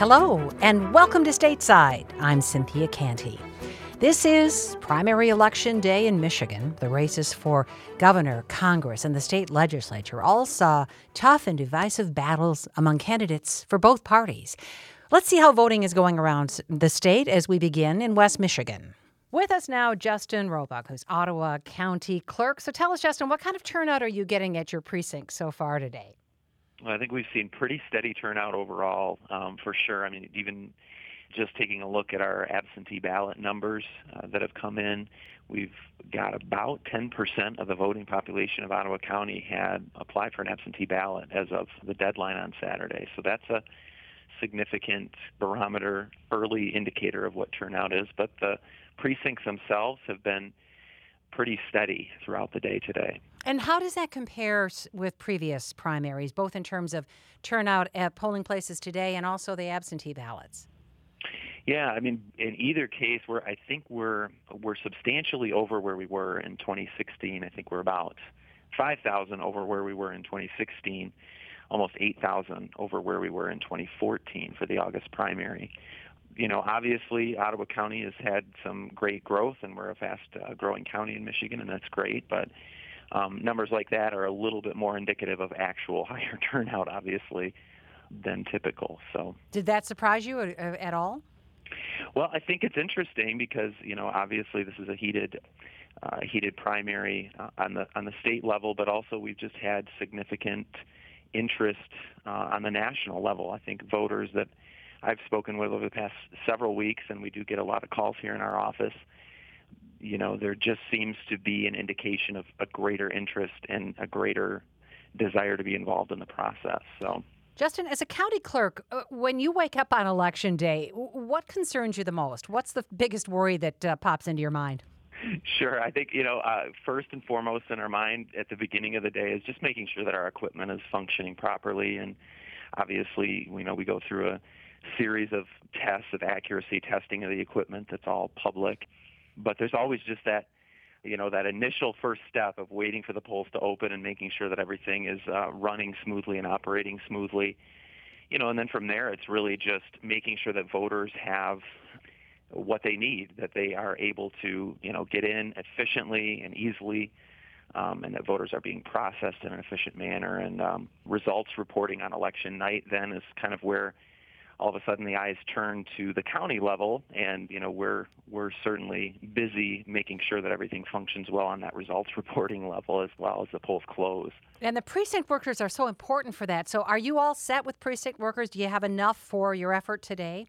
Hello, and welcome to Stateside. I'm Cynthia Canty. This is primary election day in Michigan. The races for governor, Congress, and the state legislature all saw tough and divisive battles among candidates for both parties. Let's see how voting is going around the state as we begin in West Michigan. With us now, Justin Roebuck, who's Ottawa County Clerk. So tell us, Justin, what kind of turnout are you getting at your precinct so far today? Well, I think we've seen pretty steady turnout overall, for sure. I mean, even just taking a look at our absentee ballot numbers that have come in, we've got about 10% of the voting population of Ottawa County had applied for an absentee ballot as of the deadline on Saturday. So that's a significant barometer, early indicator of what turnout is. But the precincts themselves have been pretty steady throughout the day today. And how does that compare with previous primaries, both in terms of turnout at polling places today and also the absentee ballots? Yeah, I mean, in either case, I think we're substantially over where we were in 2016. I think we're about 5,000 over where we were in 2016, almost 8,000 over where we were in 2014 for the August primary. You know, obviously, Ottawa County has had some great growth, and we're a fast-growing county in Michigan, and that's great. But numbers like that are a little bit more indicative of actual higher turnout, obviously, than typical. So, did that surprise you at all? Well, I think it's interesting because, you know, obviously this is a heated primary on the state level, but also we've just had significant interest on the national level. I think voters that I've spoken with over the past several weeks, and we do get a lot of calls here in our office, you know, there just seems to be an indication of a greater interest and a greater desire to be involved in the process. So, Justin, as a county clerk, when you wake up on Election Day, what concerns you the most? What's the biggest worry that pops into your mind? Sure. I think, you know, first and foremost in our mind at the beginning of the day is just making sure that our equipment is functioning properly. And obviously, you know, we go through a series of tests of accuracy testing of the equipment that's all public. But there's always just that, you know, that initial first step of waiting for the polls to open and making sure that everything is running smoothly and operating smoothly. You know, and then from there, it's really just making sure that voters have what they need, that they are able to, you know, get in efficiently and easily, and that voters are being processed in an efficient manner. And results reporting on election night then is kind of where all of a sudden the eyes turn to the county level, and you know we're certainly busy making sure that everything functions well on that results reporting level as well as the polls close. And the precinct workers are so important for that. So are you all set with precinct workers? Do you have enough for your effort today?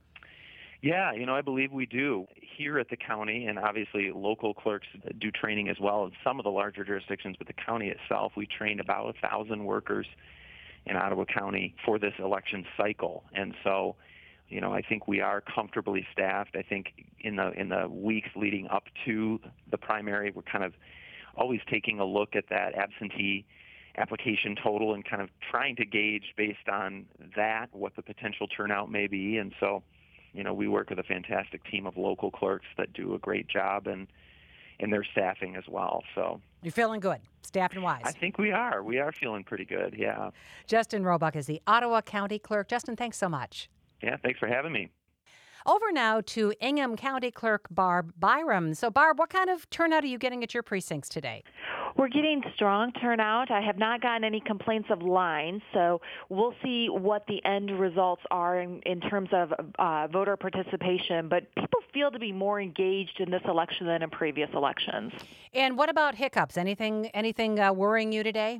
Yeah, you know, I believe we do. Here at the county, and obviously local clerks do training as well in some of the larger jurisdictions, but the county itself, we trained about 1,000 workers in Ottawa County for this election cycle. And so, you know, I think we are comfortably staffed. I think in the weeks leading up to the primary, we're kind of always taking a look at that absentee application total and kind of trying to gauge based on that what the potential turnout may be. And so, you know, we work with a fantastic team of local clerks that do a great job and their staffing as well. So you're feeling good, staffing wise? I think we are. We are feeling pretty good, yeah. Justin Roebuck is the Ottawa County Clerk. Justin, thanks so much. Yeah, thanks for having me. Over now to Ingham County Clerk Barb Byram. So, Barb, what kind of turnout are you getting at your precincts today? We're getting strong turnout. I have not gotten any complaints of lines, so we'll see what the end results are in terms of voter participation. But people feel to be more engaged in this election than in previous elections. And what about hiccups? Anything worrying you today?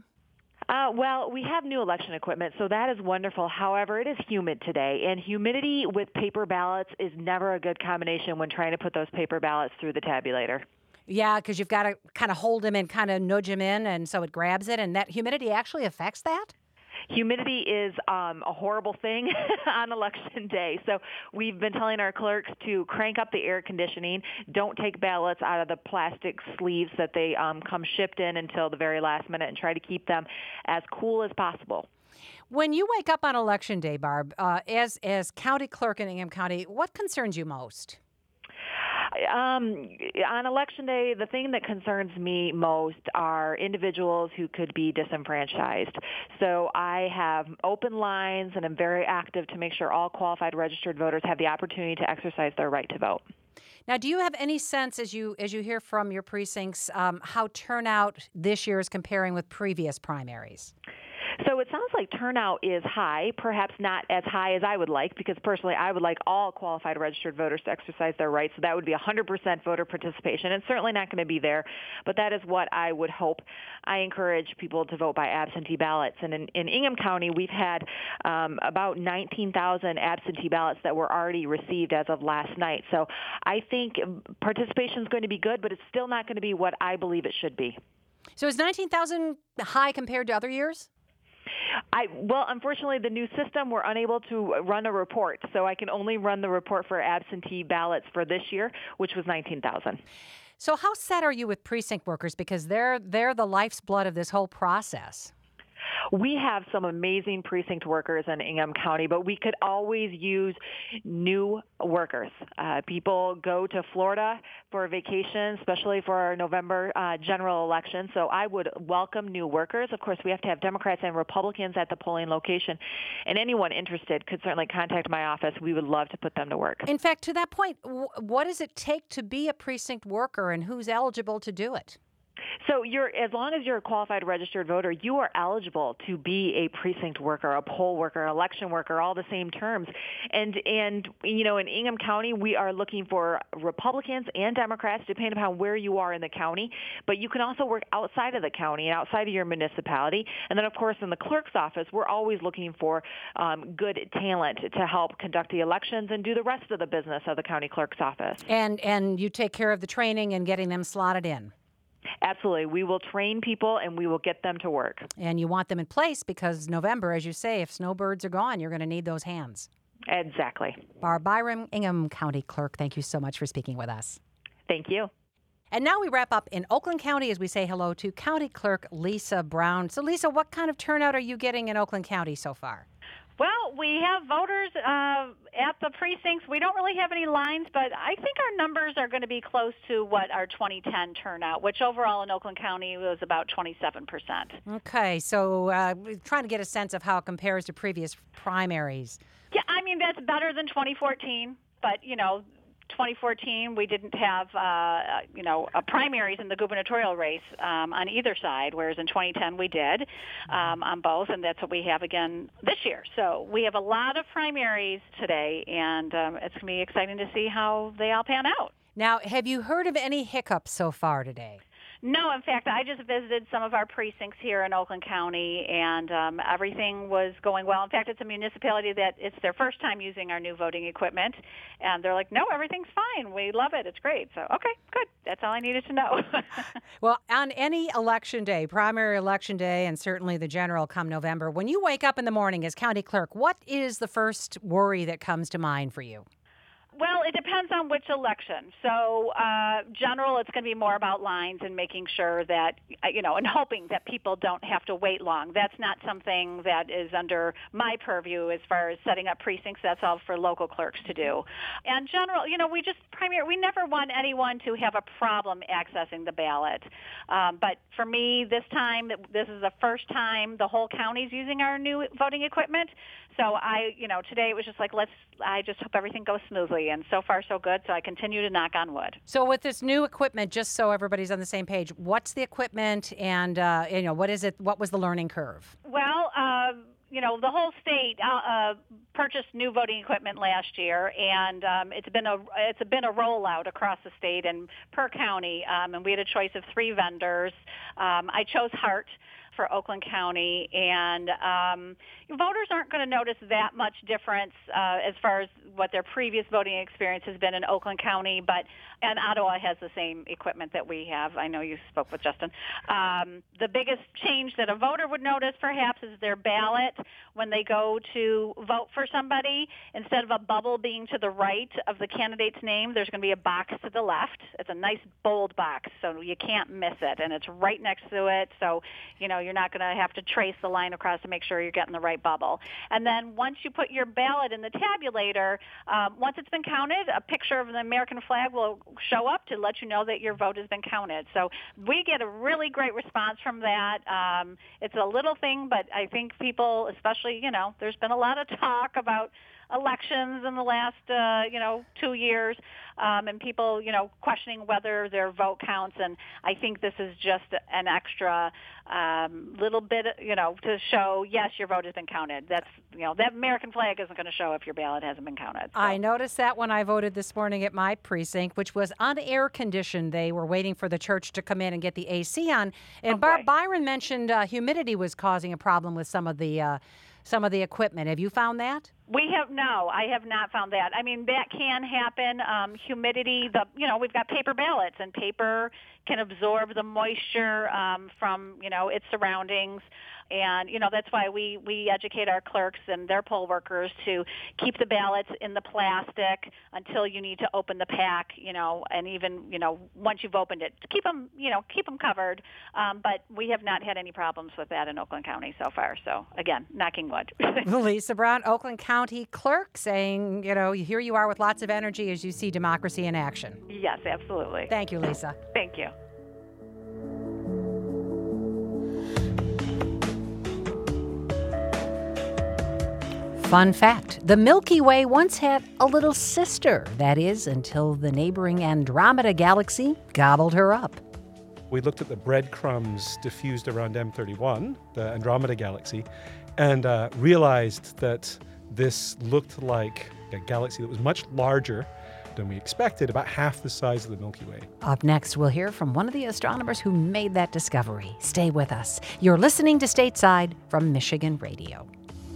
Well, we have new election equipment, so that is wonderful. However, it is humid today, and humidity with paper ballots is never a good combination when trying to put those paper ballots through the tabulator. Yeah, because you've got to kind of hold them and kind of nudge them in, and so it grabs it, and that humidity actually affects that? Humidity is a horrible thing on election day. So we've been telling our clerks to crank up the air conditioning. Don't take ballots out of the plastic sleeves that they come shipped in until the very last minute, and try to keep them as cool as possible. When you wake up on Election Day, Barb, as county clerk in Ingham County, what concerns you most? On Election Day, the thing that concerns me most are individuals who could be disenfranchised. So I have open lines, and I'm very active to make sure all qualified registered voters have the opportunity to exercise their right to vote. Now, do you have any sense, as you hear from your precincts, how turnout this year is comparing with previous primaries? So it sounds like turnout is high, perhaps not as high as I would like, because personally I would like all qualified registered voters to exercise their rights. So that would be 100% voter participation. It's certainly not going to be there, but that is what I would hope. I encourage people to vote by absentee ballots. And in Ingham County, we've had about 19,000 absentee ballots that were already received as of last night. So I think participation is going to be good, but it's still not going to be what I believe it should be. So is 19,000 high compared to other years? Well, unfortunately, the new system, we're unable to run a report, so I can only run the report for absentee ballots for this year, which was 19,000. So how sad are you with precinct workers? Because they're the life's blood of this whole process. We have some amazing precinct workers in Ingham County, but we could always use new workers. People go to Florida for a vacation, especially for our November general election. So I would welcome new workers. Of course, we have to have Democrats and Republicans at the polling location. And anyone interested could certainly contact my office. We would love to put them to work. In fact, to that point, what does it take to be a precinct worker, and who's eligible to do it? So as long as you're a qualified registered voter, you are eligible to be a precinct worker, a poll worker, election worker, all the same terms. And you know, in Ingham County, we are looking for Republicans and Democrats, depending upon where you are in the county. But you can also work outside of the county and outside of your municipality. And then, of course, in the clerk's office, we're always looking for good talent to help conduct the elections and do the rest of the business of the county clerk's office. And you take care of the training and getting them slotted in. Absolutely. We will train people and we will get them to work. And you want them in place because November, as you say, if snowbirds are gone, you're going to need those hands. Exactly. Barb Byram, Ingham County Clerk, thank you so much for speaking with us. Thank you. And now we wrap up in Oakland County as we say hello to County Clerk Lisa Brown. So, Lisa, what kind of turnout are you getting in Oakland County so far? Well, we have voters at the precincts. We don't really have any lines, but I think our numbers are going to be close to what our 2010 turnout, which overall in Oakland County was about 27%. Okay, so we're trying to get a sense of how it compares to previous primaries. Yeah, I mean, that's better than 2014, but, you know, 2014, we didn't have, primaries in the gubernatorial race on either side, whereas in 2010 we did on both, and that's what we have again this year. So we have a lot of primaries today, and it's going to be exciting to see how they all pan out. Now, have you heard of any hiccups so far today? No, in fact, I just visited some of our precincts here in Oakland County, and everything was going well. In fact, it's a municipality that it's their first time using our new voting equipment, and they're like, no, everything's fine. We love it. It's great. So, okay, good. That's all I needed to know. Well, on any election day, primary election day, and certainly the general come November, when you wake up in the morning as county clerk, what is the first worry that comes to mind for you? Well, it depends on which election. So, general, it's going to be more about lines and making sure that, and hoping that people don't have to wait long. That's not something that is under my purview as far as setting up precincts. That's all for local clerks to do. And general, we never want anyone to have a problem accessing the ballot. But for me, this is the first time the whole county's using our new voting equipment. So today it was just like, I just hope everything goes smoothly. And so far, so good. So I continue to knock on wood. So with this new equipment, just so everybody's on the same page, what's the equipment and, what is it? What was the learning curve? Well, the whole state purchased new voting equipment last year, and it's been a rollout across the state and per county. And we had a choice of 3 vendors. I chose Hart for Oakland County, and voters aren't going to notice that much difference as far as what their previous voting experience has been in Oakland County, and Ottawa has the same equipment that we have. I know you spoke with Justin. The biggest change that a voter would notice perhaps is their ballot when they go to vote for somebody. Instead of a bubble being to the right of the candidate's name, there's going to be a box to the left. It's a nice bold box, so you can't miss it, and it's right next to it, so you're not going to have to trace the line across to make sure you're getting the right bubble. And then once you put your ballot in the tabulator, once it's been counted, a picture of the American flag will show up to let you know that your vote has been counted. So we get a really great response from that. It's a little thing, but I think people, especially, there's been a lot of talk about elections in the last 2 years, and people questioning whether their vote counts, and I think this is just an extra little bit to show, yes, your vote has been counted. That's that American flag isn't going to show if your ballot hasn't been counted. So. I noticed that when I voted this morning at my precinct, which was unair conditioned. They were waiting for the church to come in and get the AC on, and Byron mentioned humidity was causing a problem with some of the equipment. Have you found that? I have not found that. I mean, that can happen. Humidity, we've got paper ballots, and paper can absorb the moisture from, its surroundings. And, that's why we educate our clerks and their poll workers to keep the ballots in the plastic until you need to open the pack, and even, once you've opened it, keep them covered. But we have not had any problems with that in Oakland County so far. So, again, knocking wood. Lisa Brown, Oakland County Clerk, saying, here you are with lots of energy as you see democracy in action. Yes, absolutely. Thank you, Lisa. Thank you. Fun fact, the Milky Way once had a little sister. That is, until the neighboring Andromeda Galaxy gobbled her up. We looked at the breadcrumbs diffused around M31, the Andromeda Galaxy, and realized that this looked like a galaxy that was much larger than we expected, about half the size of the Milky Way. Up next, we'll hear from one of the astronomers who made that discovery. Stay with us. You're listening to Stateside from Michigan Radio.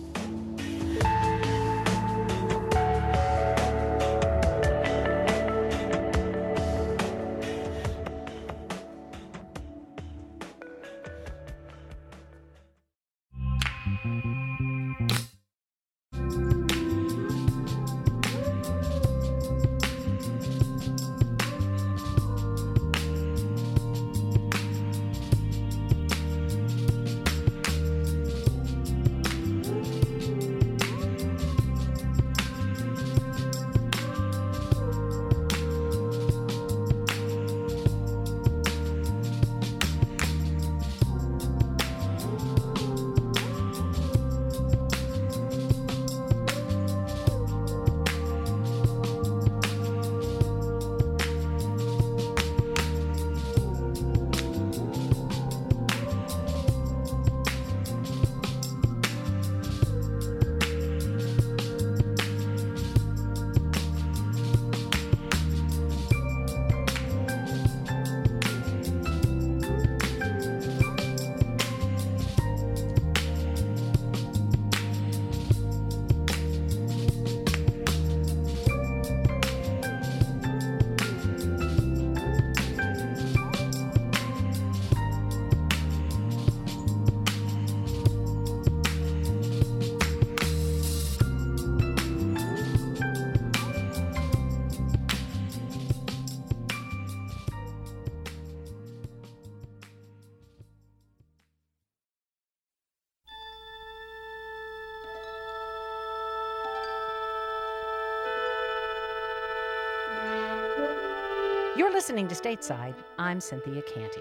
You're listening to Stateside. I'm Cynthia Canty.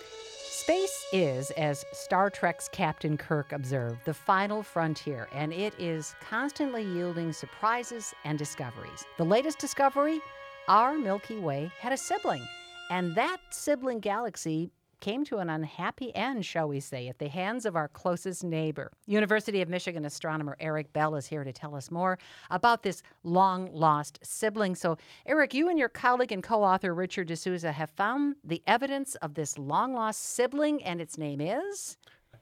Space is, as Star Trek's Captain Kirk observed, the final frontier, and it is constantly yielding surprises and discoveries. The latest discovery, our Milky Way had a sibling, and that sibling galaxy came to an unhappy end, shall we say, at the hands of our closest neighbor. University of Michigan astronomer Eric Bell is here to tell us more about this long-lost sibling. So, Eric, you and your colleague and co-author Richard D'Souza have found the evidence of this long-lost sibling, and its name is?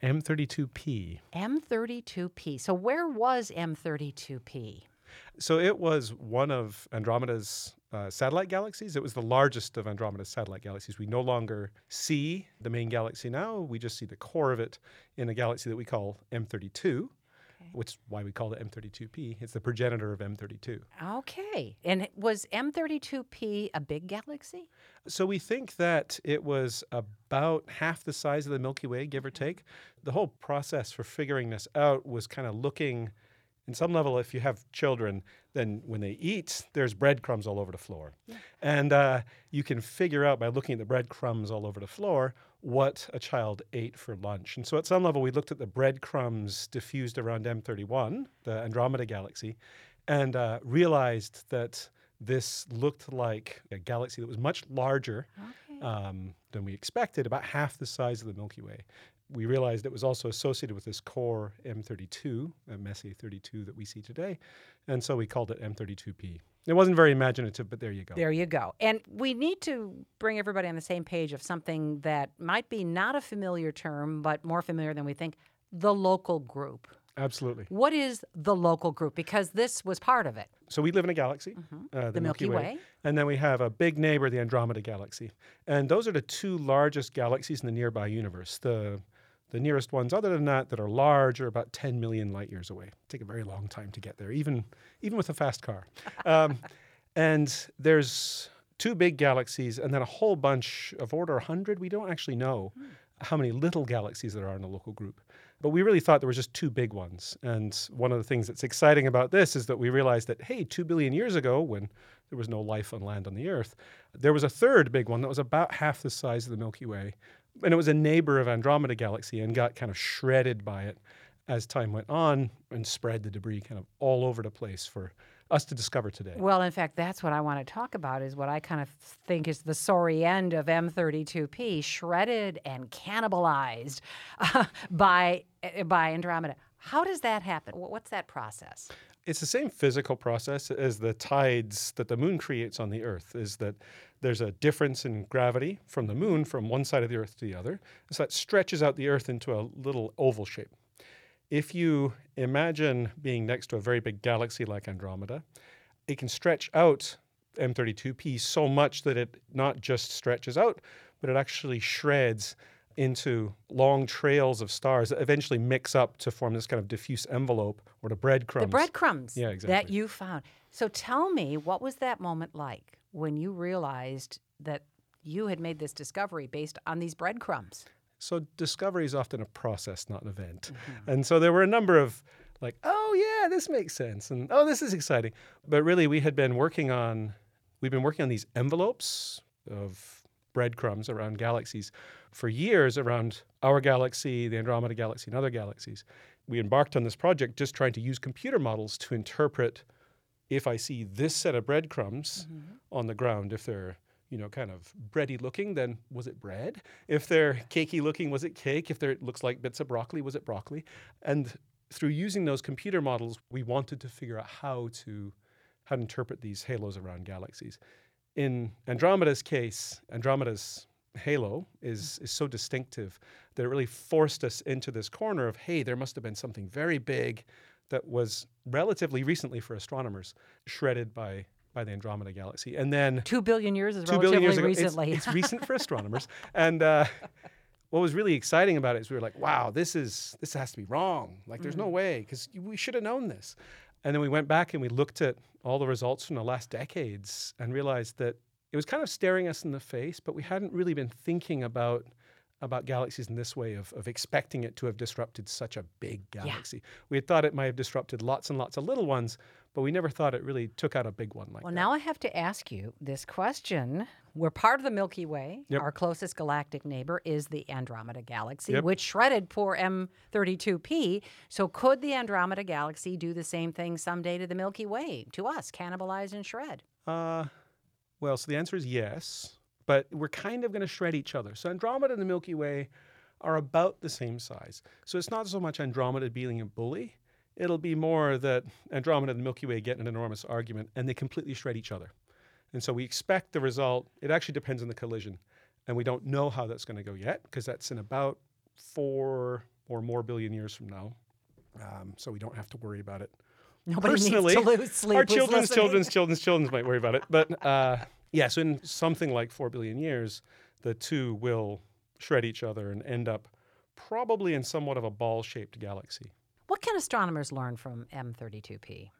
M32P. M32P. So where was M32P? So it was one of Andromeda's satellite galaxies. It was the largest of Andromeda's satellite galaxies. We no longer see the main galaxy now. We just see the core of it in a galaxy that we call M32. which is why we call it M32P. It's the progenitor of M32. Okay. And was M32P a big galaxy? So we think that it was about half the size of the Milky Way, give or take. The whole process for figuring this out was kind of looking, in some level, if you have children, then when they eat, there's breadcrumbs all over the floor. Yeah. And you can figure out by looking at the breadcrumbs all over the floor what a child ate for lunch. And so at some level, we looked at the breadcrumbs diffused around M31, the Andromeda Galaxy, and realized that this looked like a galaxy that was much larger than we expected, about half the size of the Milky Way. We realized it was also associated with this core M32, Messier 32 that we see today, and so we called it M32P. It wasn't very imaginative, but there you go. There you go. And we need to bring everybody on the same page of something that might be not a familiar term, but more familiar than we think, the local group. Absolutely. What is the local group? Because this was part of it. So we live in a galaxy, the Milky Way. And then we have a big neighbor, the Andromeda Galaxy. And those are the two largest galaxies in the nearby universe. The nearest ones, other than that are large, are about 10 million light years away. Take a very long time to get there, even with a fast car. And there's two big galaxies and then a whole bunch of order 100. We don't actually know how many little galaxies there are in the local group. But we really thought there were just two big ones. And one of the things that's exciting about this is that we realized that, hey, 2 billion years ago, when there was no life on land on the Earth, there was a third big one that was about half the size of the Milky Way. And it was a neighbor of Andromeda Galaxy and got kind of shredded by it as time went on and spread the debris kind of all over the place for us to discover today. Well, in fact, that's what I want to talk about, is what I kind of think is the sorry end of M32P, shredded and cannibalized by Andromeda. How does that happen? What's that process? It's the same physical process as the tides that the moon creates on the Earth, is that there's a difference in gravity from the moon from one side of the Earth to the other. So that stretches out the Earth into a little oval shape. If you imagine being next to a very big galaxy like Andromeda, it can stretch out M32P so much that it not just stretches out, but it actually shreds into long trails of stars that eventually mix up to form this kind of diffuse envelope, or the breadcrumbs. The breadcrumbs yeah, exactly. that you found. So tell me, what was that moment like when you realized that you had made this discovery based on these breadcrumbs? So discovery is often a process, not an event. Mm-hmm. And so there were a number of like, oh yeah, this makes sense, and oh, this is exciting. But really we've been working on these envelopes of breadcrumbs around galaxies for years, around our galaxy, the Andromeda Galaxy, and other galaxies. We embarked on this project just trying to use computer models to interpret, if I see this set of breadcrumbs on the ground, if they're kind of bready looking, then was it bread? If they're cakey looking, was it cake? If it looks like bits of broccoli, was it broccoli? And through using those computer models, we wanted to figure out how to interpret these halos around galaxies. In Andromeda's case, Andromeda's halo is so distinctive that it really forced us into this corner of, hey, there must have been something very big that was relatively recently for astronomers shredded by the Andromeda Galaxy. And then 2 billion years is 2 billion relatively years ago, recently. It's recent for astronomers. And what was really exciting about it is we were like, wow, this has to be wrong. Like, there's no way, because we should have known this. And then we went back and we looked at all the results from the last decades and realized that it was kind of staring us in the face, but we hadn't really been thinking about galaxies in this way of expecting it to have disrupted such a big galaxy. Yeah. We had thought it might have disrupted lots and lots of little ones, but we never thought it really took out a big one like that. Well, now I have to ask you this question. We're part of the Milky Way. Yep. Our closest galactic neighbor is the Andromeda Galaxy, yep, which shredded poor M32P. So could the Andromeda Galaxy do the same thing someday to the Milky Way, to us, cannibalize and shred? Well, so the answer is yes, but we're kind of going to shred each other. So Andromeda and the Milky Way are about the same size. So it's not so much Andromeda being a bully. It'll be more that Andromeda and the Milky Way get in an enormous argument and they completely shred each other. And so we expect the result. It actually depends on the collision. And we don't know how that's going to go yet, because that's in about 4 or more billion years from now. So we don't have to worry about it. Nobody personally. Needs to lose sleep. Our children's might worry about it. But yeah, so in something like 4 billion years, the two will shred each other and end up probably in somewhat of a ball-shaped galaxy. What What can astronomers learn from M32P?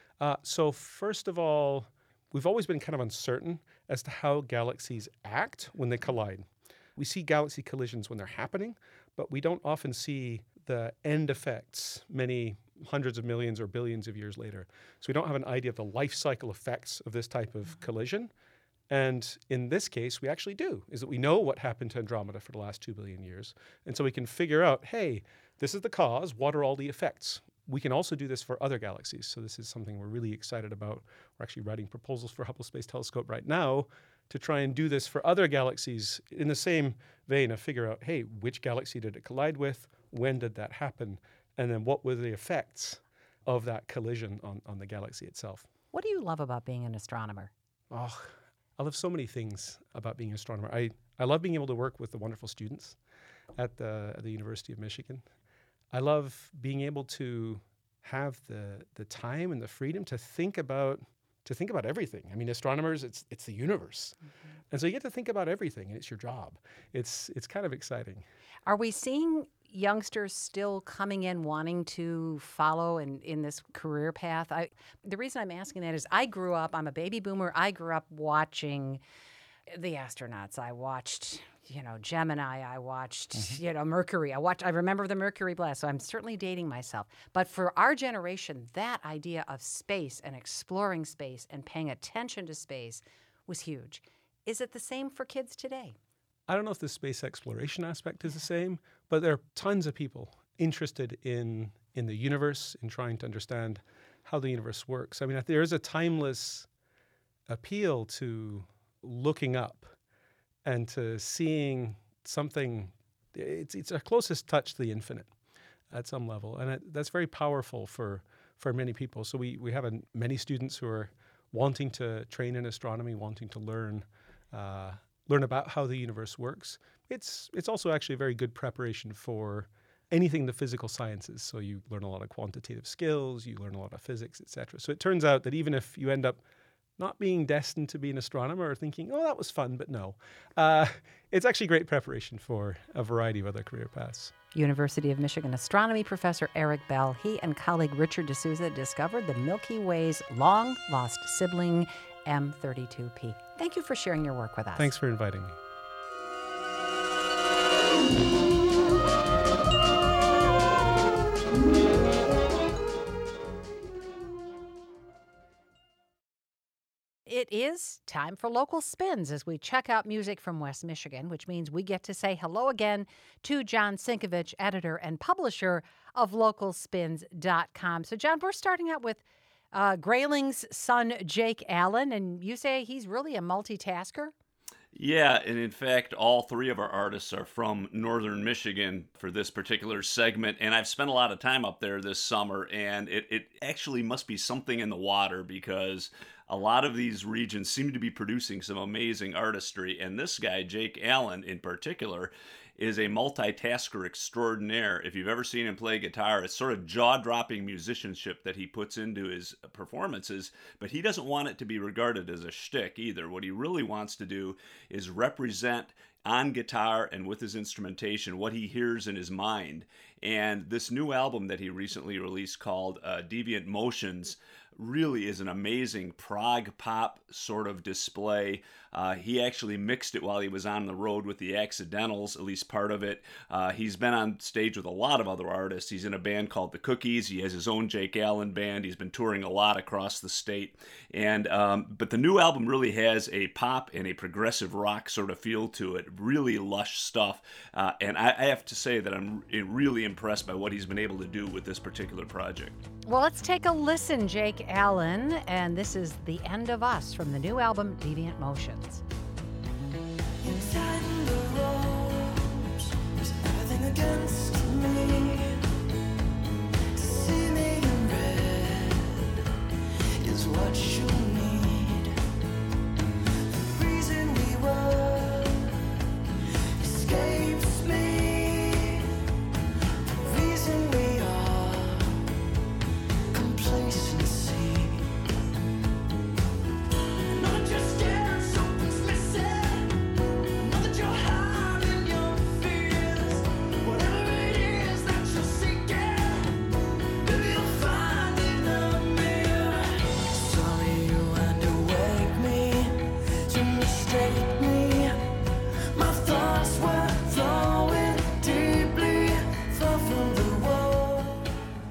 So first of all, we've always been kind of uncertain as to how galaxies act when they collide. We see galaxy collisions when they're happening, but we don't often see the end effects many hundreds of millions or billions of years later. So we don't have an idea of the life cycle effects of this type of collision. And in this case, we actually do, is that we know what happened to Andromeda for the last 2 billion years. And so we can figure out, hey, this is the cause, what are all the effects? We can also do this for other galaxies. So this is something we're really excited about. We're actually writing proposals for Hubble Space Telescope right now to try and do this for other galaxies in the same vein of figure out, hey, which galaxy did it collide with? When did that happen? And then what were the effects of that collision on the galaxy itself? What do you love about being an astronomer? Oh, I love so many things about being an astronomer. I love being able to work with the wonderful students at the University of Michigan. I love being able to have the time and the freedom to think about everything. I mean, astronomers, it's the universe. Mm-hmm. And so you get to think about everything, and it's your job. It's kind of exciting. Are we seeing youngsters still coming in wanting to follow in this career path? The reason I'm asking that is I'm a baby boomer. I grew up watching the astronauts. I watched, Gemini. I watched, Mercury. I remember the Mercury blast. So I'm certainly dating myself. But for our generation, that idea of space and exploring space and paying attention to space was huge. Is it the same for kids today? I don't know if the space exploration aspect is the same, but there are tons of people interested in the universe, in trying to understand how the universe works. I mean, there is a timeless appeal to looking up and to seeing something. It's our closest touch to the infinite at some level, and that's very powerful for many people. So we have many students who are wanting to train in astronomy, wanting to learn about how the universe works. It's also actually a very good preparation for anything in the physical sciences. So you learn a lot of quantitative skills, you learn a lot of physics, etc. So it turns out that even if you end up not being destined to be an astronomer or thinking, oh, that was fun, but no, it's actually great preparation for a variety of other career paths. University of Michigan astronomy professor Eric Bell, he and colleague Richard D'Souza discovered the Milky Way's long-lost sibling, M32P. Thank you for sharing your work with us. Thanks for inviting me. It is time for Local Spins as we check out music from West Michigan, which means we get to say hello again to John Sinkovich, editor and publisher of LocalSpins.com. So, John, we're starting out with Grayling's son, Jake Allen, and you say he's really a multitasker? Yeah, and in fact, all three of our artists are from northern Michigan for this particular segment, and I've spent a lot of time up there this summer, and it actually must be something in the water because a lot of these regions seem to be producing some amazing artistry, and this guy, Jake Allen in particular, is a multitasker extraordinaire. If you've ever seen him play guitar, it's sort of jaw-dropping musicianship that he puts into his performances, but he doesn't want it to be regarded as a shtick either. What he really wants to do is represent on guitar and with his instrumentation what he hears in his mind. And this new album that he recently released called Deviant Motions really is an amazing prog pop sort of display. He actually mixed it while he was on the road with the Accidentals, at least part of it. He's been on stage with a lot of other artists. He's in a band called The Cookies. He has his own Jake Allen band. He's been touring a lot across the state. And but the new album really has a pop and a progressive rock sort of feel to it. Really lush stuff. And I have to say that I'm really impressed by what he's been able to do with this particular project. Well, let's take a listen, Jake Allen, and this is The End of Us from the new album Deviant Motions. Inside the ropes, there's everything against me. To see me in red is what you need. The reason we were escapes me. The reason we are complacency. Not just scared, something's missing. Know that you're hiding your fears. Whatever it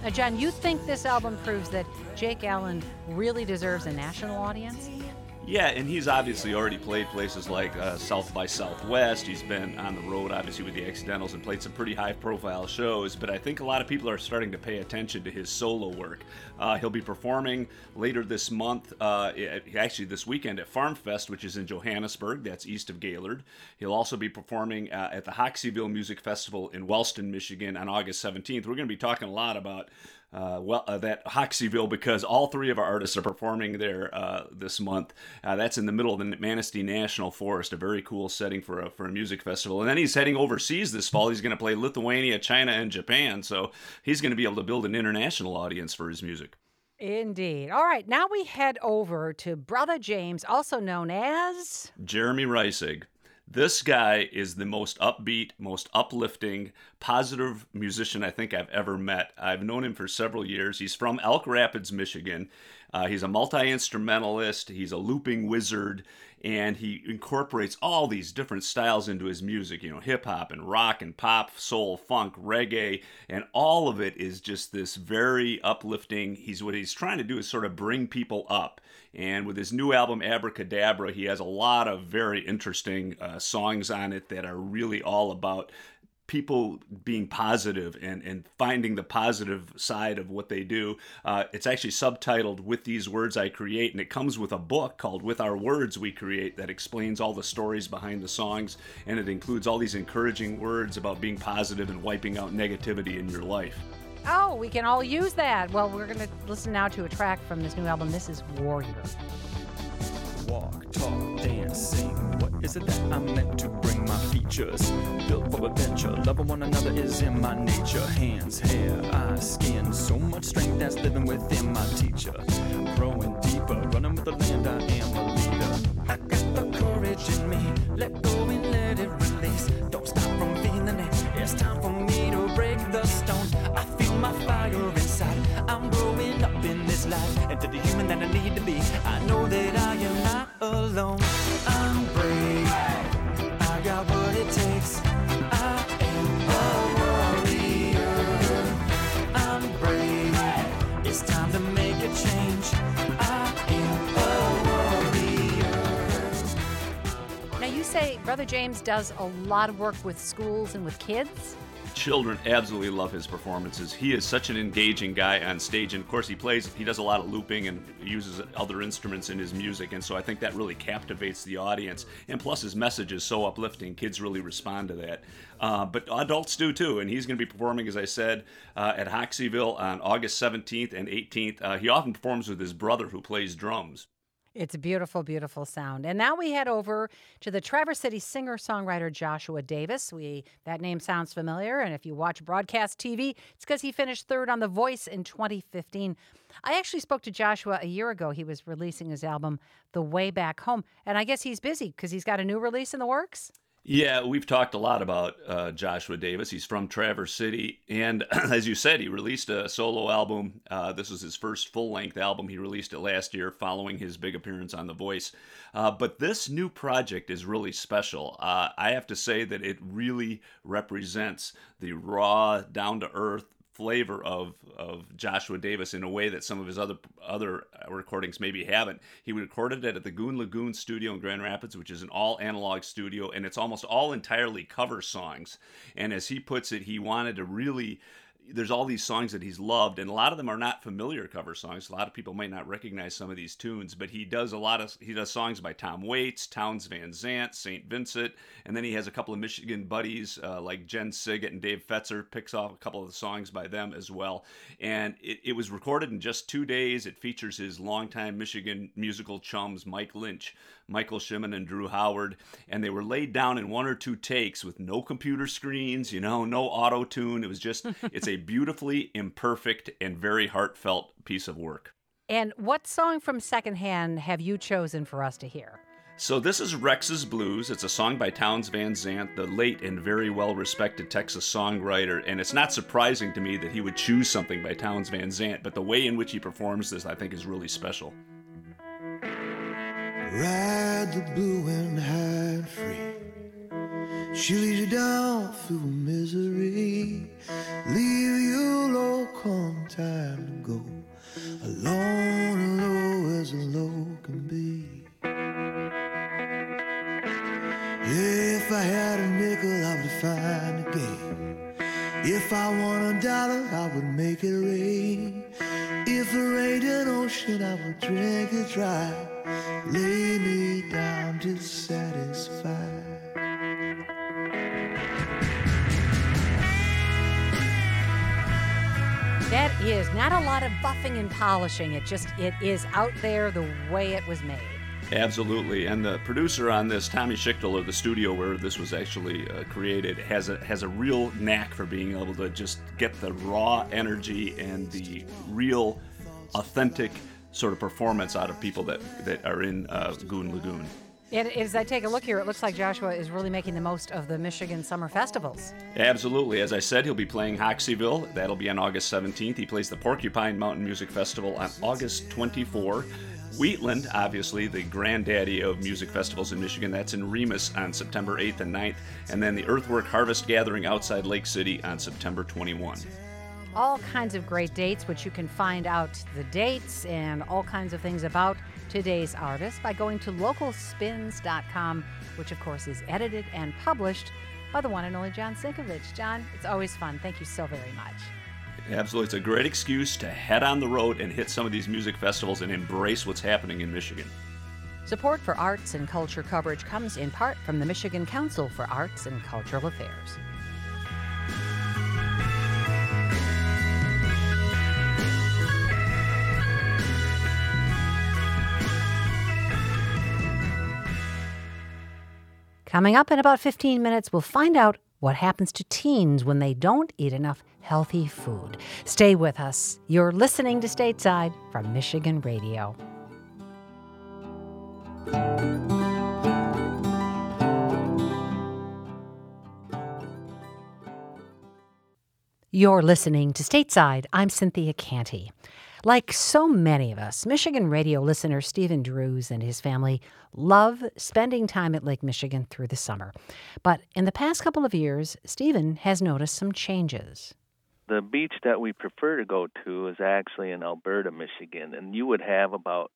Now, John, you think this album proves that Jake Allen really deserves a national audience? Yeah, and he's obviously already played places like South by Southwest. He's been on the road, obviously, with the Accidentals and played some pretty high-profile shows, but I think a lot of people are starting to pay attention to his solo work. He'll be performing later this month, actually this weekend, at Farm Fest, which is in Johannesburg. That's east of Gaylord. He'll also be performing at the Hoxeyville Music Festival in Wellston, Michigan on August 17th. We're going to be talking a lot about that Hoxeyville, because all three of our artists are performing there this month. That's in the middle of the Manistee National Forest, a very cool setting for a music festival. And then he's heading overseas this fall. He's going to play Lithuania, China, and Japan. So he's going to be able to build an international audience for his music. Indeed. All right, now we head over to Brother James, also known as Jeremy Reisig. This guy is the most upbeat, most uplifting, positive musician I think I've ever met. I've known him for several years. He's from Elk Rapids, Michigan. He's a multi-instrumentalist. He's a looping wizard, and he incorporates all these different styles into his music, hip-hop and rock and pop, soul, funk, reggae, and all of it is just this very uplifting. What he's trying to do is sort of bring people up. And with his new album, Abracadabra, he has a lot of very interesting songs on it that are really all about people being positive and finding the positive side of what they do. It's actually subtitled With These Words I Create, and it comes with a book called With Our Words We Create that explains all the stories behind the songs, and it includes all these encouraging words about being positive and wiping out negativity in your life. Oh, we can all use that. Well, we're going to listen now to a track from this new album. This is Warrior. Walk, talk, dance, sing. What is it that I'm meant to bring? My features, built for adventure. Loving one another is in my nature. Hands, hair, eyes, skin. So much strength that's living within my teacher. Growing deeper, running with the land. I am a leader. I got the courage in me. Let go and let it release. Don't stop from feeling it. It's time for me to break the stone. I feel my fire inside. I'm growing up in this life. And to the human that I need to be, I know that I am not alone. I'm brave. I got what it takes. I am a warrior. I'm brave. It's time to make a change. I am a warrior. Now, you say Brother James does a lot of work with schools and with kids? Children absolutely love his performances. He is such an engaging guy on stage, and of course he does a lot of looping and uses other instruments in his music, and so I think that really captivates the audience. And plus his message is so uplifting, kids really respond to that. But adults do too, and he's going to be performing, as I said, at Hoxeyville on August 17th and 18th. He often performs with his brother who plays drums. It's a beautiful, beautiful sound. And now we head over to the Traverse City singer-songwriter Joshua Davis. That name sounds familiar, and if you watch broadcast TV, it's because he finished third on The Voice in 2015. I actually spoke to Joshua a year ago. He was releasing his album, The Way Back Home, and I guess he's busy because he's got a new release in the works? Yeah, we've talked a lot about Joshua Davis. He's from Traverse City, and as you said, he released a solo album. This was his first full-length album. He released it last year following his big appearance on The Voice. But this new project is really special. I have to say that it really represents the raw, down-to-earth flavor of Joshua Davis in a way that some of his other recordings maybe haven't. He recorded it at the Goon Lagoon studio in Grand Rapids, which is an all-analog studio, and it's almost all entirely cover songs. And as he puts it, he wanted to really... There's all these songs that he's loved, and a lot of them are not familiar cover songs. A lot of people might not recognize some of these tunes, but he does songs by Tom Waits, Townes Van Zandt, St. Vincent, and then he has a couple of Michigan buddies like Jen Siggett and Dave Fetzer, picks off a couple of the songs by them as well. And it was recorded in just 2 days. It features his longtime Michigan musical chums, Mike Lynch, Michael Shimon, and Drew Howard, and they were laid down in 1 or 2 takes with no computer screens, no auto-tune. It's a beautifully imperfect and very heartfelt piece of work. And what song from Secondhand have you chosen for us to hear? So this is Rex's Blues. It's a song by Townes Van Zandt, the late and very well-respected Texas songwriter, and it's not surprising to me that he would choose something by Townes Van Zandt, but the way in which he performs this, I think, is really special. Ride the blue and hide free. She leads you down through misery. Leave you low, come tight. go. Alone and low as a low can be. If I had a nickel, I would find a game. If I won $1, I would make it rain. If it rained an ocean, I would drink it dry. Lay me down to satisfy. That is not a lot of buffing and polishing. It is out there the way it was made. Absolutely, and the producer on this, Tommy Schichtel, of the studio where this was actually created, has a real knack for being able to just get the raw energy and the real, authentic sort of performance out of people that are in Goon Lagoon. And as I take a look here, it looks like Joshua is really making the most of the Michigan summer festivals. Absolutely. As I said, he'll be playing Hoxeyville. That'll be on August 17th. He plays the Porcupine Mountain Music Festival on August 24th. Wheatland, obviously, the granddaddy of music festivals in Michigan, that's in Remus on September 8th and 9th. And then the Earthwork Harvest Gathering outside Lake City on September 21. All kinds of great dates, which you can find out the dates and all kinds of things about today's artist by going to localspins.com, which of course is edited and published by the one and only John Sinkovich. John, it's always fun. Thank you so very much. Absolutely. It's a great excuse to head on the road and hit some of these music festivals and embrace what's happening in Michigan. Support for arts and culture coverage comes in part from the Michigan Council for Arts and Cultural Affairs. Coming up in about 15 minutes, we'll find out what happens to teens when they don't eat enough healthy food. Stay with us. You're listening to Stateside from Michigan Radio. You're listening to Stateside. I'm Cynthia Canty. Like so many of us, Michigan radio listener Stephen Drews and his family love spending time at Lake Michigan through the summer. But in the past couple of years, Stephen has noticed some changes. The beach that we prefer to go to is actually in Alberta, Michigan, and you would have about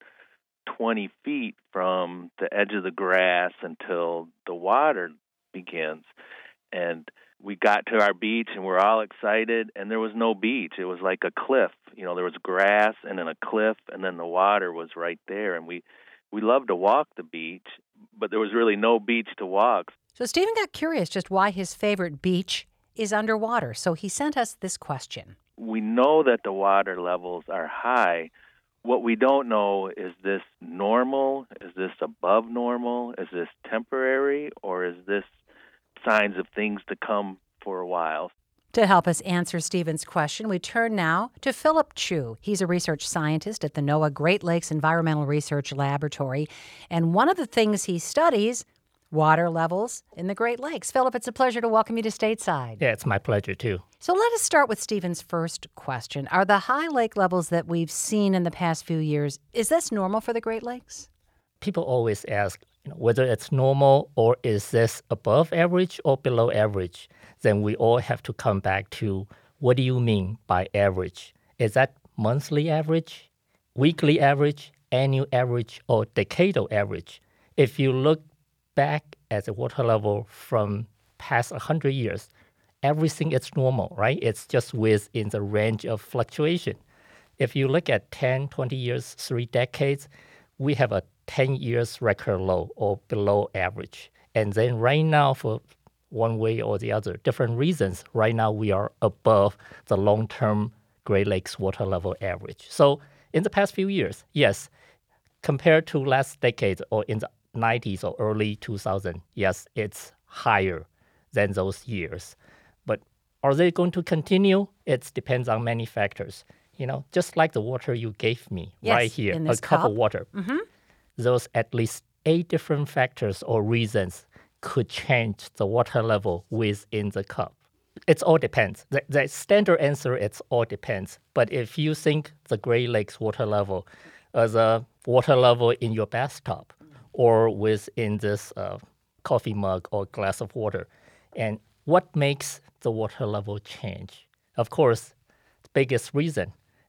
20 feet from the edge of the grass until the water begins. And we got to our beach, and we're all excited, and there was no beach. It was like a cliff. You know, there was grass and then a cliff, and then the water was right there. And we loved to walk the beach, but there was really no beach to walk. So Stephen got curious just why his favorite beach is underwater. So he sent us this question. We know that the water levels are high. What we don't know, is this normal? Is this above normal? Is this temporary? Or is this signs of things to come for a while? To help us answer Stephen's question, we turn now to Philip Chu. He's a research scientist at the NOAA Great Lakes Environmental Research Laboratory. And one of the things he studies, water levels in the Great Lakes. Philip, it's a pleasure to welcome you to Stateside. Yeah, it's my pleasure, too. So let us start with Stephen's first question. Are the high lake levels that we've seen in the past few years, is this normal for the Great Lakes? People always ask, whether it's normal or is this above average or below average. Then we all have to come back to, what do you mean by average? Is that monthly average, weekly average, annual average, or decadal average? If you look back at the water level from past 100 years, everything is normal, right? It's just within the range of fluctuation. If you look at 10, 20 years, 3 decades, we have a 10 years record low or below average. And then right now, for one way or the other, different reasons, right now we are above the long-term Great Lakes water level average. So in the past few years, yes, compared to last decade or in the 90s or early 2000s, yes, it's higher than those years. But are they going to continue? It depends on many factors. Just like the water you gave me right here, a cup of water. Mm-hmm. Those at least 8 different factors or reasons could change the water level within the cup. It all depends. The standard answer, it's all depends. But if you think the Great Lakes water level as a water level in your bathtub or within this coffee mug or glass of water, and what makes the water level change? Of course, the biggest reason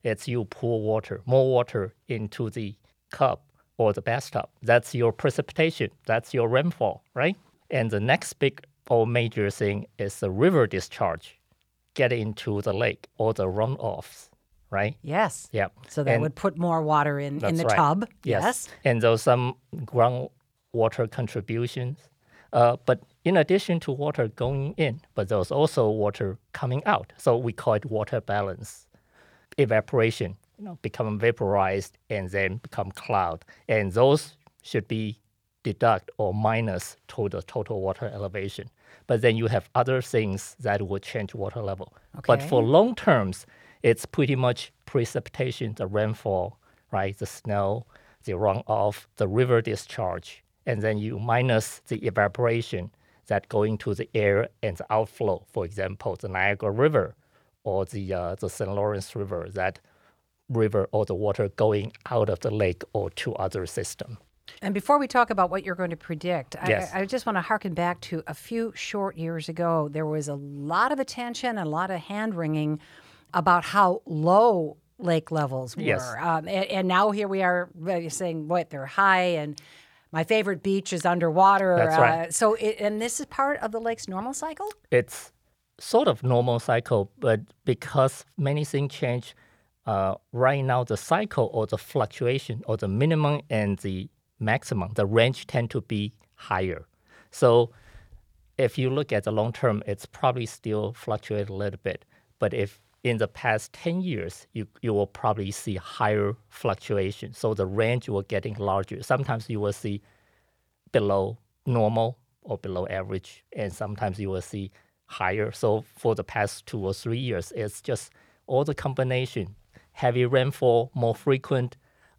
It's you pour more water into the cup or the bathtub. That's your precipitation. That's your rainfall, right? And the next big or major thing is the river discharge, get into the lake or the runoffs, right? Yes. Yeah. So that would put more water in the right. tub. Yes. And those some groundwater contributions. But in addition to water going in, but there's also water coming out. So we call it water balance. Evaporation, become vaporized and then become cloud. And those should be deduct or minus to the total water elevation. But then you have other things that will change water level. Okay. But for long terms, it's pretty much precipitation, the rainfall, right? The snow, the runoff, the river discharge, and then you minus the evaporation that go into the air and the outflow. For example, the Niagara River or the St. Lawrence River, that river or the water going out of the lake or to other system. And before we talk about what you're going to predict, Yes. I just want to harken back to a few short years ago. There was a lot of attention and a lot of hand-wringing about how low lake levels were. Yes. And now here we are saying, what, they're high, and my favorite beach is underwater. That's right. And this is part of the lake's normal cycle? It's sort of normal cycle, but because many things change, right now the cycle or the fluctuation or the minimum and the maximum, the range tend to be higher. So if you look at the long term, it's probably still fluctuate a little bit. But if in the past 10 years, you will probably see higher fluctuation. So the range will getting larger. Sometimes you will see below normal or below average, and sometimes you will see higher. So for the past 2 or 3 years, it's just all the combination, heavy rainfall, more frequent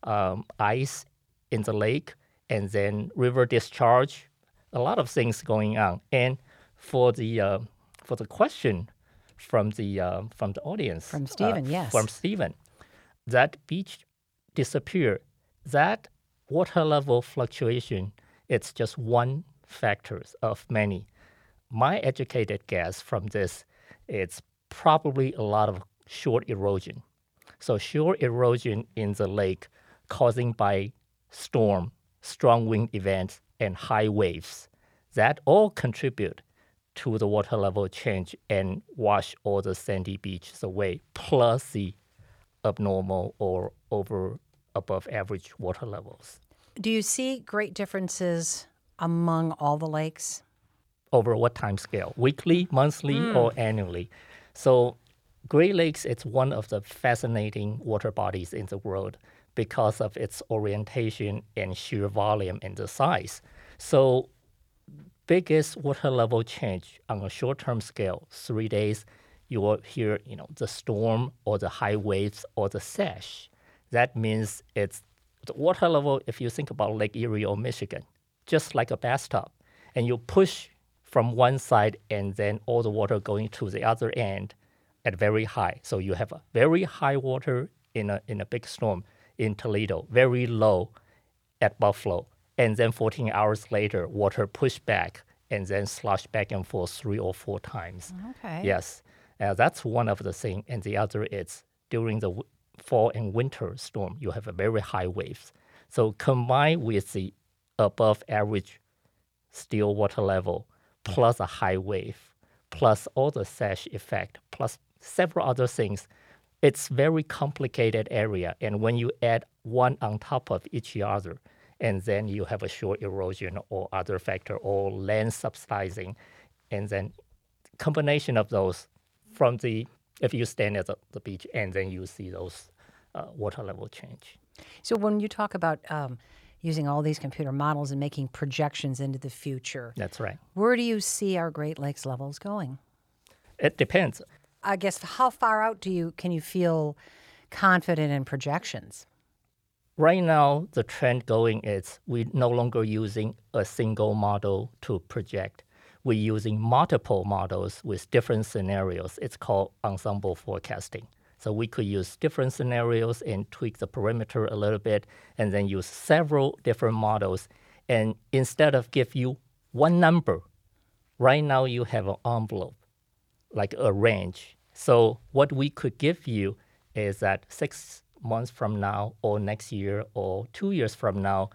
ice in the lake, and then river discharge, a lot of things going on. And for the question from the audience, From Stephen, yes. From Stephen, that beach disappear, that water level fluctuation, it's just one factor of many. My educated guess from this, it's probably a lot of shore erosion. So shore erosion in the lake causing by storm, strong wind events, and high waves, that all contribute to the water level change and wash all the sandy beaches away, plus the abnormal or above average water levels. Do you see great differences among all the lakes? Over what time scale? Weekly, monthly, or annually? So Great Lakes, it's one of the fascinating water bodies in the world because of its orientation and sheer volume and the size. So biggest water level change on a short-term scale, 3 days, you will hear, the storm or the high waves or the sash. That means it's the water level, if you think about Lake Erie or Michigan, just like a bathtub, and you push from one side and then all the water going to the other end at very high. So you have a very high water in a big storm in Toledo, very low at Buffalo, and then 14 hours later, water pushed back and then slosh back and forth 3 or 4 times. Okay. Yes, that's one of the things. And the other is during the fall and winter storm, you have a very high waves. So combined with the above average still water level, plus a high wave, plus all the sash effect, plus several other things, it's very complicated area. And when you add one on top of each other, and then you have a shore erosion or other factor or land subsiding, and then combination of those from if you stand at the beach and then you see those water level change. So when you talk about using all these computer models and making projections into the future, That's right. where do you see our Great Lakes levels going? It depends. I guess how far out can you feel confident in projections? Right now, the trend going is we're no longer using a single model to project. We're using multiple models with different scenarios. It's called ensemble forecasting. So we could use different scenarios and tweak the parameter a little bit, and then use several different models. And instead of give you one number, right now you have an envelope, like a range. So what we could give you is that 6 months from now or next year or 2 years from now,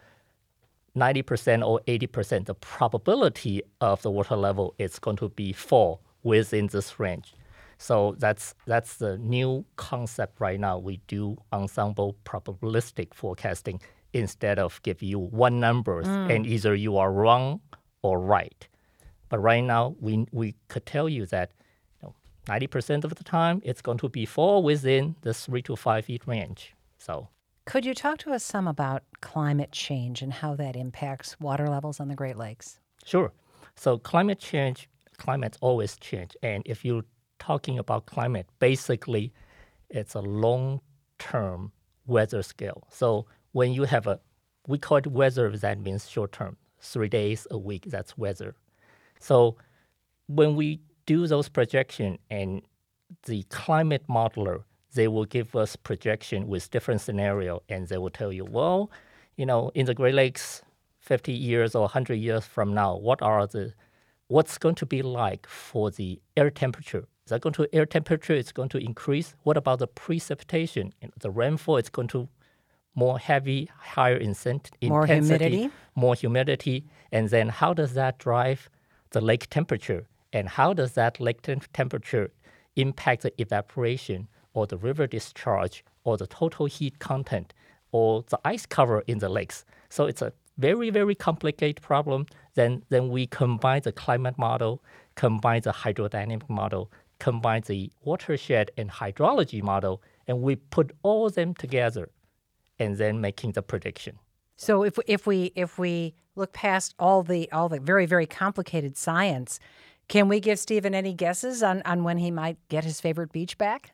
90% or 80%, the probability of the water level is going to be fall within this range. So that's the new concept right now. We do ensemble probabilistic forecasting instead of give you one numbers and either you are wrong or right. But right now, we could tell you that 90% of the time, it's going to be fall within the 3 to 5 feet range. So, could you talk to us some about climate change and how that impacts water levels on the Great Lakes? Sure. So climates always change. And if you're talking about climate, basically, it's a long-term weather scale. So when you have we call it weather, that means short-term, 3 days a week, that's weather. So when we do those projections and the climate modeler, they will give us projection with different scenario, and they will tell you, well, in the Great Lakes, 50 years or 100 years from now, what's going to be like for the air temperature? Is that air temperature is going to increase? What about the precipitation? The rainfall is going to more heavy, higher intensity, more humidity, and then how does that drive the lake temperature? And how does that lake temperature impact the evaporation or the river discharge or the total heat content or the ice cover in the lakes? So it's a very, very complicated problem. Then we combine the climate model, combine the hydrodynamic model, combine the watershed and hydrology model, and we put all of them together and then making the prediction. So if we look past all the very, very complicated science, can we give Stephen any guesses on when he might get his favorite beach back?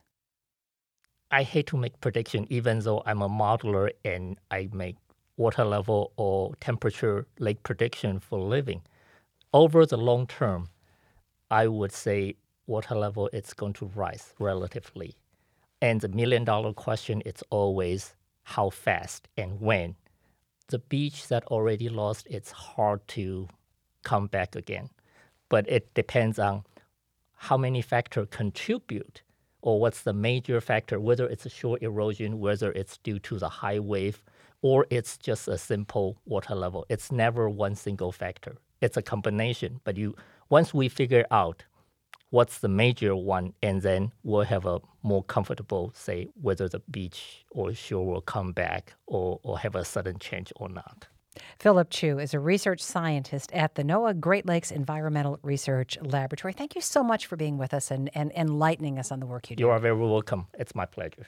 I hate to make prediction, even though I'm a modeler and I make water level or temperature lake prediction for a living. Over the long term, I would say water level is going to rise relatively. And the $1 million question is always how fast and when. The beach that already lost, it's hard to come back again. But it depends on how many factors contribute or what's the major factor, whether it's a shore erosion, whether it's due to the high wave, or it's just a simple water level. It's never one single factor. It's a combination. But once we figure out what's the major one, and then we'll have a more comfortable say whether the beach or shore will come back or have a sudden change or not. Philip Chu is a research scientist at the NOAA Great Lakes Environmental Research Laboratory. Thank you so much for being with us and enlightening us on the work you do. You are very welcome. It's my pleasure.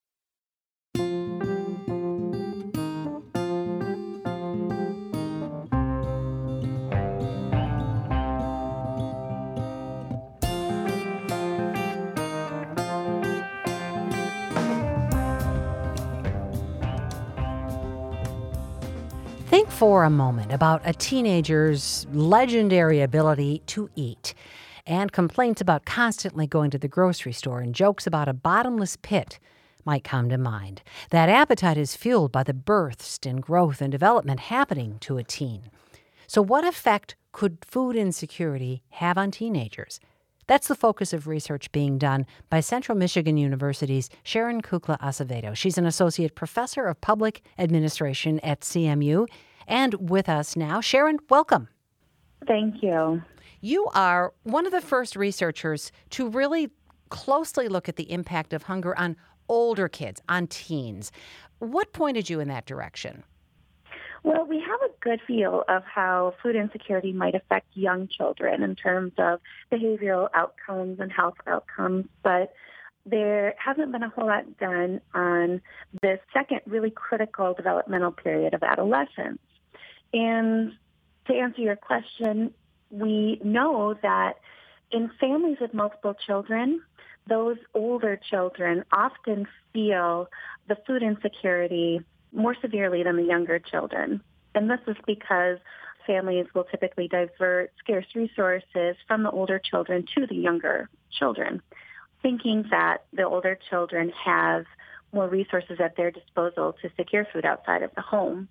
Think for a moment about a teenager's legendary ability to eat and complaints about constantly going to the grocery store and jokes about a bottomless pit might come to mind. That appetite is fueled by the burst in growth and development happening to a teen. So what effect could food insecurity have on teenagers? That's the focus of research being done by Central Michigan University's Sharon Kukla Acevedo. She's an associate professor of public administration at CMU. And with us now, Sharon, welcome. Thank you. You are one of the first researchers to really closely look at the impact of hunger on older kids, on teens. What pointed you in that direction? Well, we have a good feel of how food insecurity might affect young children in terms of behavioral outcomes and health outcomes, but there hasn't been a whole lot done on this second really critical developmental period of adolescence. And to answer your question, we know that in families with multiple children, those older children often feel the food insecurity more severely than the younger children. And this is because families will typically divert scarce resources from the older children to the younger children, thinking that the older children have more resources at their disposal to secure food outside of the home.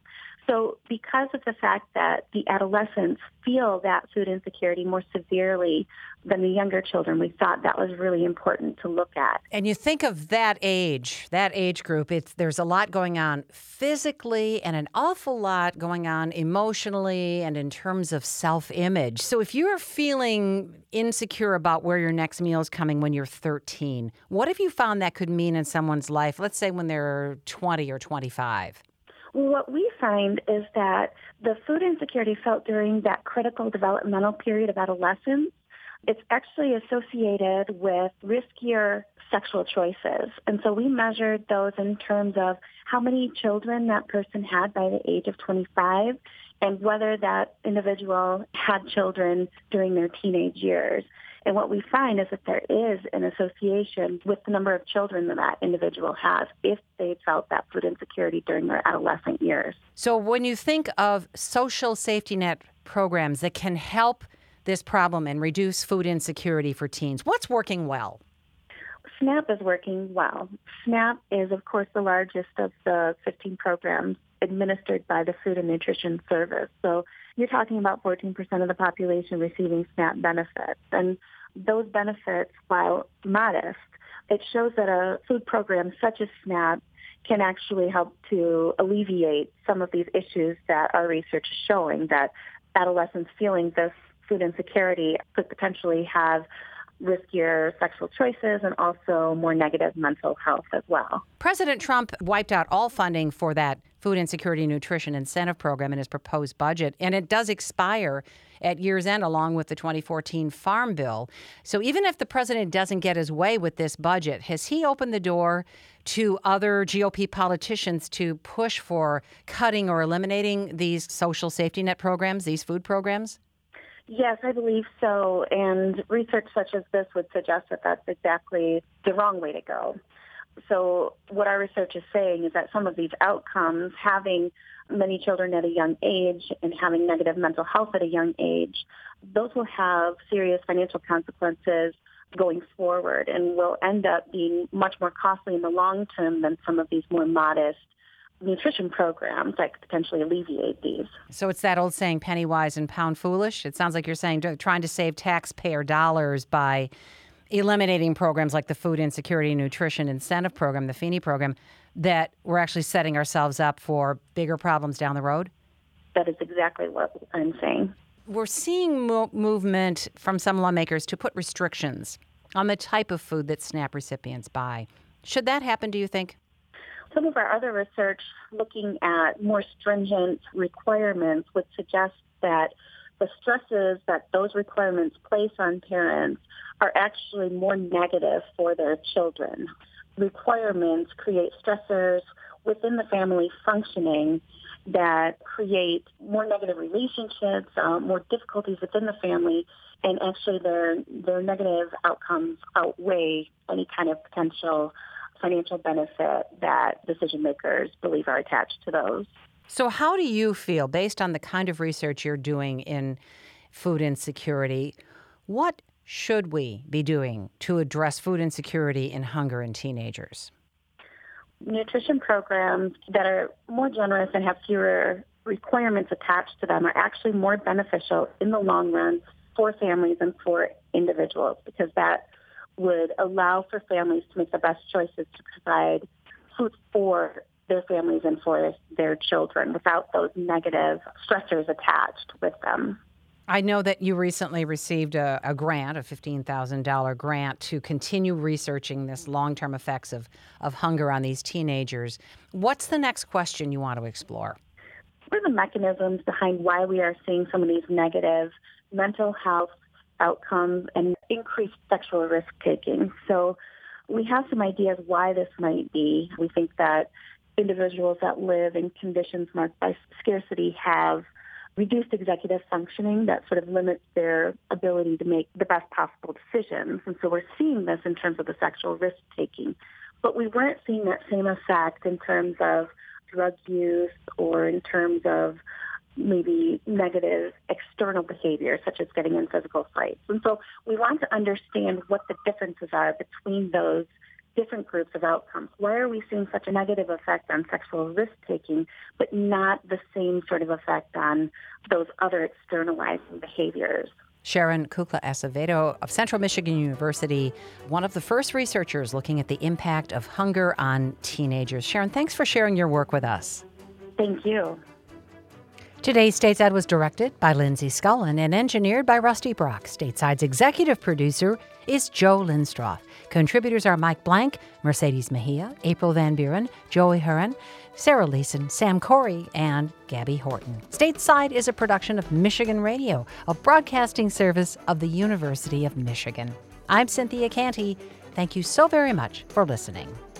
So because of the fact that the adolescents feel that food insecurity more severely than the younger children, we thought that was really important to look at. And you think of that age group, there's a lot going on physically and an awful lot going on emotionally and in terms of self-image. So if you're feeling insecure about where your next meal is coming when you're 13, what have you found that could mean in someone's life, let's say when they're 20 or 25? Well, what we find is that the food insecurity felt during that critical developmental period of adolescence, it's actually associated with riskier sexual choices. And so we measured those in terms of how many children that person had by the age of 25 and whether that individual had children during their teenage years. And what we find is that there is an association with the number of children that individual has if they felt that food insecurity during their adolescent years. So when you think of social safety net programs that can help this problem and reduce food insecurity for teens, what's working well? SNAP is working well. SNAP is, of course, the largest of the 15 programs administered by the Food and Nutrition Service. So you're talking about 14% of the population receiving SNAP benefits. And those benefits, while modest, it shows that a food program such as SNAP can actually help to alleviate some of these issues that our research is showing, that adolescents feeling this food insecurity could potentially have riskier sexual choices and also more negative mental health as well. President Trump wiped out all funding for that Food Insecurity Nutrition Incentive Program in his proposed budget, and it does expire at year's end along with the 2014 Farm Bill. So even if the president doesn't get his way with this budget, has he opened the door to other GOP politicians to push for cutting or eliminating these social safety net programs, these food programs? Yes, I believe so. And research such as this would suggest that that's exactly the wrong way to go. So what our research is saying is that some of these outcomes, having many children at a young age and having negative mental health at a young age, those will have serious financial consequences going forward and will end up being much more costly in the long term than some of these more modest nutrition programs that could potentially alleviate these. So it's that old saying, penny wise and pound foolish. It sounds like you're saying trying to save taxpayer dollars by eliminating programs like the Food Insecurity Nutrition Incentive Program, the FINI program, that we're actually setting ourselves up for bigger problems down the road? That is exactly what I'm saying. We're seeing movement from some lawmakers to put restrictions on the type of food that SNAP recipients buy. Should that happen, do you think? Some of our other research looking at more stringent requirements would suggest that the stresses that those requirements place on parents are actually more negative for their children. Requirements create stressors within the family functioning that create more negative relationships, more difficulties within the family, and actually their negative outcomes outweigh any kind of potential financial benefit that decision makers believe are attached to those. So how do you feel, based on the kind of research you're doing in food insecurity, what should we be doing to address food insecurity and hunger in teenagers? Nutrition programs that are more generous and have fewer requirements attached to them are actually more beneficial in the long run for families and for individuals, because that would allow for families to make the best choices to provide food for their families and for their children without those negative stressors attached with them. I know that you recently received a grant, a $15,000 grant, to continue researching this long-term effects of hunger on these teenagers. What's the next question you want to explore? What are the mechanisms behind why we are seeing some of these negative mental health outcomes and increased sexual risk-taking? So we have some ideas why this might be. We think that individuals that live in conditions marked by scarcity have reduced executive functioning that sort of limits their ability to make the best possible decisions. And so we're seeing this in terms of the sexual risk-taking. But we weren't seeing that same effect in terms of drug use or in terms of maybe negative external behavior, such as getting in physical fights. And so we want to understand what the differences are between those different groups of outcomes? Why are we seeing such a negative effect on sexual risk-taking, but not the same sort of effect on those other externalizing behaviors? Sharon Kukla Acevedo of Central Michigan University, one of the first researchers looking at the impact of hunger on teenagers. Sharon, thanks for sharing your work with us. Thank you. Today's Stateside was directed by Lindsay Scullin and engineered by Rusty Brock. Stateside's executive producer is Joe Lindstroth. Contributors are Mike Blank, Mercedes Mejia, April Van Buren, Joey Huron, Sarah Leeson, Sam Corey, and Gabby Horton. Stateside is a production of Michigan Radio, a broadcasting service of the University of Michigan. I'm Cynthia Canty. Thank you so very much for listening.